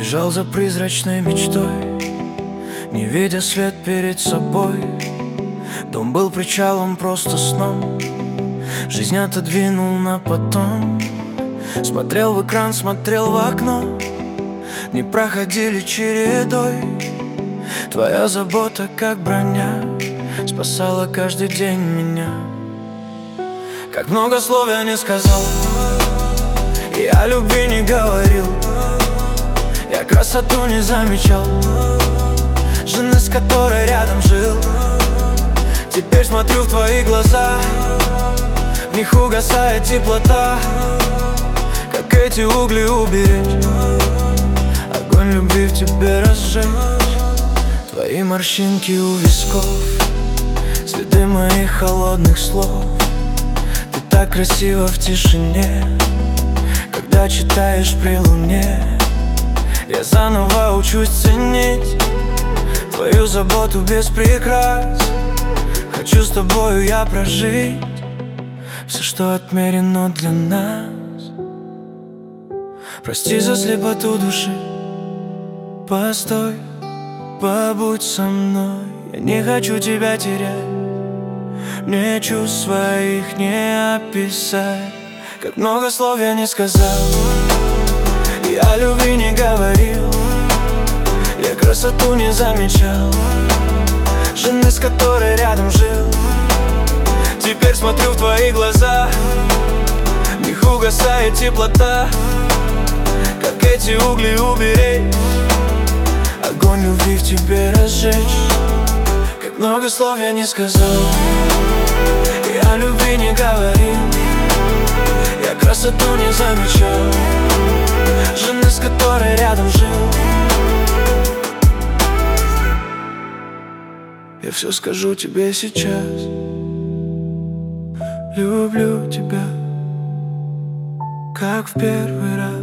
Бежал за призрачной мечтой, не видя свет перед собой. Дом был причалом, просто сном. Жизнь отодвинул на потом. Смотрел в экран, смотрел в окно. Не проходили чередой. Твоя забота, как броня, спасала каждый день меня. Как много слов я не сказал, и о любви не говорил. Я красоту не замечал жены, с которой рядом жил. Теперь смотрю в твои глаза, в них угасает теплота. Как эти угли уберечь, огонь любви в тебе разжечь. Твои морщинки у висков, следы моих холодных слов. Ты так красива в тишине, когда читаешь при луне. Я заново учусь ценить твою заботу без прикрас. Хочу с тобою я прожить все, что отмерено для нас. Прости за слепоту души, постой, побудь со мной. Я не хочу тебя терять, мне чувств своих не описать. Как много слов я не сказал, я о любви не говорил. Я красоту не замечал жены, с которой рядом жил. Теперь смотрю в твои глаза, в них угасает теплота. Как эти угли уберечь, огонь любви в тебе разжечь. Как много слов я не сказал, я о любви не говорил. Я красоту не замечал жены, с которой рядом жил. Я все скажу тебе сейчас. Люблю тебя, как в первый раз.